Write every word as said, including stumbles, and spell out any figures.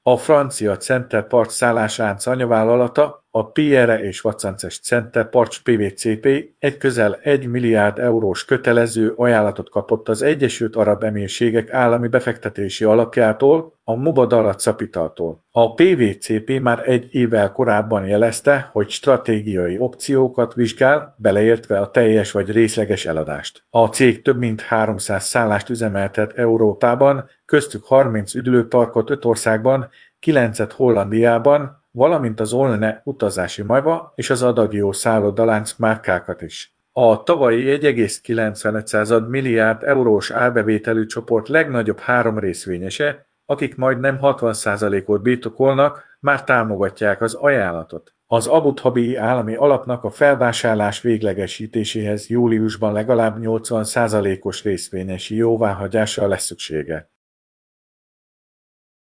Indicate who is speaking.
Speaker 1: A francia Center Parcs szálláslánc anyavállalata, a Pierre és Vacances Center Parcs pé vé cé pé egy közel egy milliárd eurós kötelező ajánlatot kapott az Egyesült Arab Emírségek állami befektetési alapjától, a Mubadala Capitaltól. A pé vé cé pé már egy évvel korábban jelezte, hogy stratégiai opciókat vizsgál, beleértve a teljes vagy részleges eladást. A cég több mint háromszáz szállást üzemeltet Európában, köztük harminc üdülőparkot öt országban, kilencet Hollandiában, valamint az Olne utazási majva és az Adagio szállodalánc márkákat is. A tavalyi egy egész kilencvenöt milliárd eurós árbevételű csoport legnagyobb három részvényese, akik majdnem hatvan százalékot birtokolnak, már támogatják az ajánlatot. Az Abu Dhabi állami alapnak a felvásárlás véglegesítéséhez júliusban legalább nyolcvan százalékos részvényesi jóváhagyásra lesz szüksége.